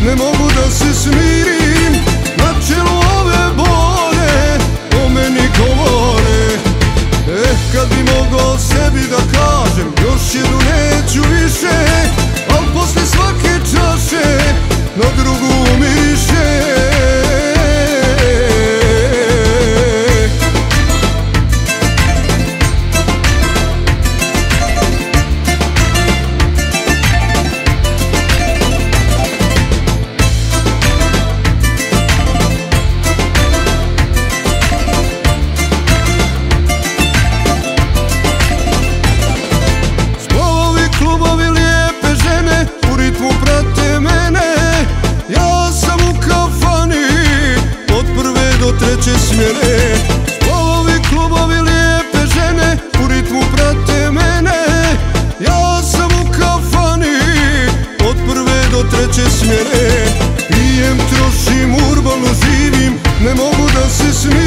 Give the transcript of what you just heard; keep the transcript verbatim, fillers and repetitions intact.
ne mogu da se smirim. Na čelu ove bore o meni govore. Eh, kad bi mogao sebi da kažem još jednu neću više, al posle svake čaše na drugu miriše. Treće smjene, stolovi, klubovi, lijepe žene u ritmu prate mene. Ja sam u kafani od prve do treće smjene. Pijem, trošim, urbano živim, ne mogu da se smirim.